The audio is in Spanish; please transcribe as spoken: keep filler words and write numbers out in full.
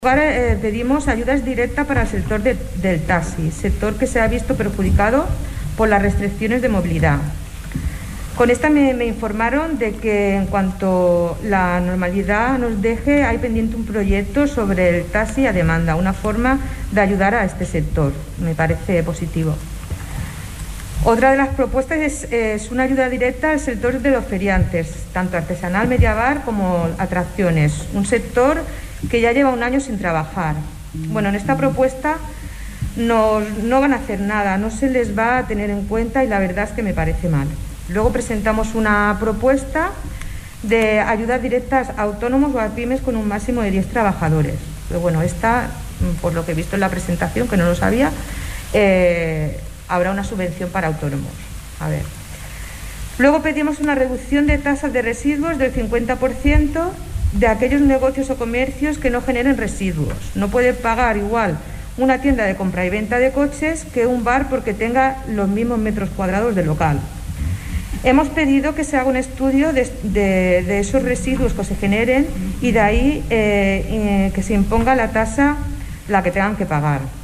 Eh, pedimos ayudas directas para el sector de, del taxi, sector que se ha visto perjudicado por las restricciones de movilidad. Con esta me, me informaron de que en cuanto la normalidad nos deje, hay pendiente un proyecto sobre el taxi a demanda, una forma de ayudar a este sector. Me parece positivo. Otra de las propuestas es, es una ayuda directa al sector de los feriantes, tanto artesanal, mediabar como atracciones, un sector que ya lleva un año sin trabajar. Bueno, en esta propuesta no, no van a hacer nada, no se les va a tener en cuenta y la verdad es que me parece mal. Luego presentamos una propuesta de ayudas directas a autónomos o a pymes con un máximo de diez trabajadores. Pero bueno, esta, por lo que he visto en la presentación, que no lo sabía, eh, habrá una subvención para autónomos. A ver. Luego pedimos una reducción de tasas de residuos del cincuenta por ciento de aquellos negocios o comercios que no generen residuos. No puede pagar igual una tienda de compra y venta de coches que un bar porque tenga los mismos metros cuadrados de local. Hemos pedido que se haga un estudio de, de, de esos residuos que se generen y de ahí eh, eh, que se imponga la tasa la que tengan que pagar.